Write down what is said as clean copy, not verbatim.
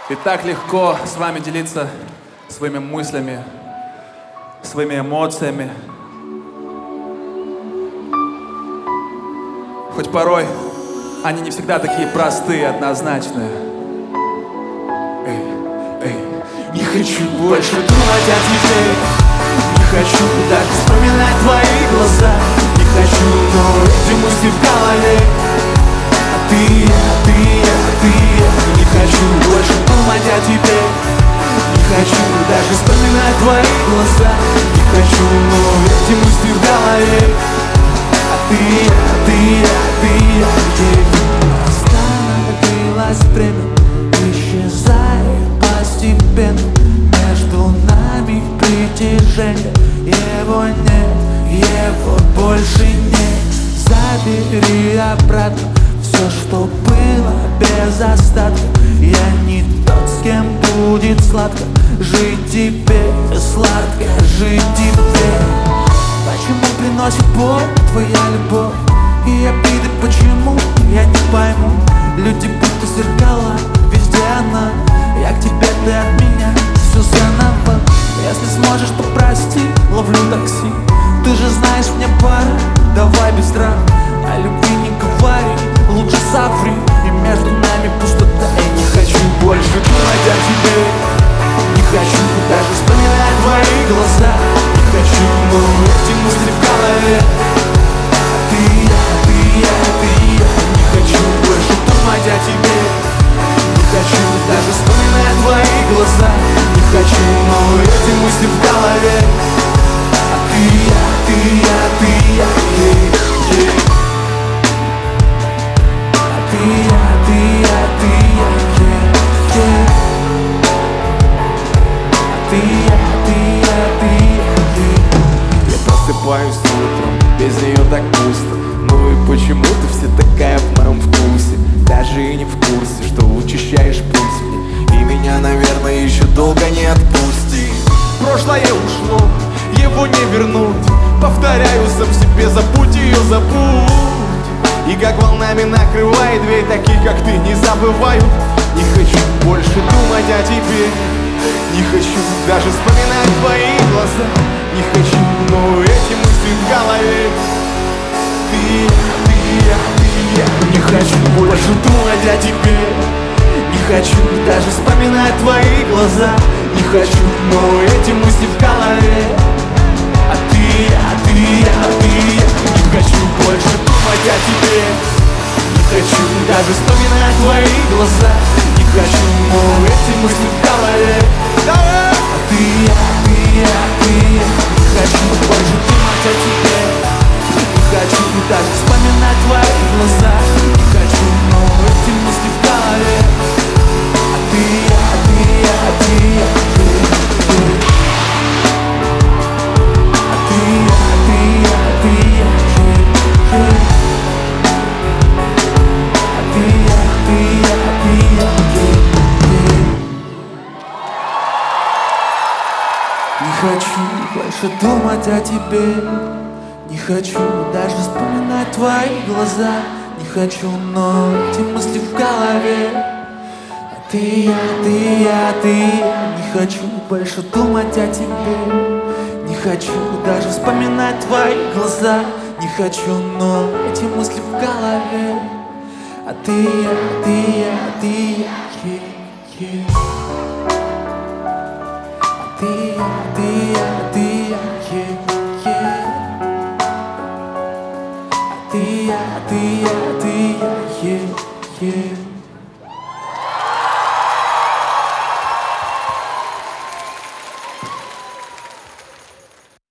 И так легко с вами делиться своими мыслями, своими эмоциями. Хоть порой они не всегда такие простые, однозначные. Не хочу больше думать о тебе. Не хочу даже вспоминать твои глаза. Не хочу, но эти мысли в голове. А ты. Не хочу больше думать о тебе. Не хочу даже вспоминать твои глаза. Не хочу, но эти мысли в голове. А ты. Остановилось время, исчезает постепенно. Между нами притяжение. Его нет, его больше нет. Забери обратно все, что было без остатка. Я не тот, с кем будет сладко жить теперь, сладко жить теперь. Почему приносит боль твоя любовь и обиды? Почему, я не пойму. Люди будто зеркала, везде она. Я к тебе, ты от меня, все заново. Если сможешь, то прости, ловлю такси. Ты же знаешь, мне пора, давай без драм. О любви не говори, лучше соври. И между нами пустота. Я не хочу больше думать о тебе. Не хочу даже вспоминать твои глаза. Не хочу, но эти мысли в голове. А ты. Не хочу больше думать о тебе. Не хочу даже вспоминать твои глаза. Не хочу, но эти мысли в голове. А ты. Я просыпаюсь утром, без нее так пусто. Ну и почему ты все такая в моем вкусе? Даже и не в курсе, что учащаешь пульс мне. И меня, наверное, еще долго не отпусти. Прошлое ушло, его не вернуть. Повторяю сам себе, забудь ее, забудь. И как волнами накрывает дверь, таких как ты не забывают. Не хочу больше думать о тебе. Не хочу даже вспоминать твои глаза. Не хочу, но эти мысли в голове. Ты. Не хочу больше думать о тебе. Не хочу даже вспоминать твои глаза. Не хочу, но эти мысли в голове. А ты. Не хочу больше думать о тебе. Не хочу даже вспоминать твои глаза. Не хочу, но эти мысли в голове. А ты. Не хочу больше думать о тебе. Не хочу даже вспоминать твои глаза. Не хочу, но эти мысли в голове. А ты. Не хочу больше думать о тебе. Не хочу даже вспоминать твои глаза. Не хочу, но эти мысли в голове. А ты. Не хочу больше думать о тебе. Не хочу даже вспоминать твои глаза. Не хочу, но эти мысли в голове. А ты. Yeah.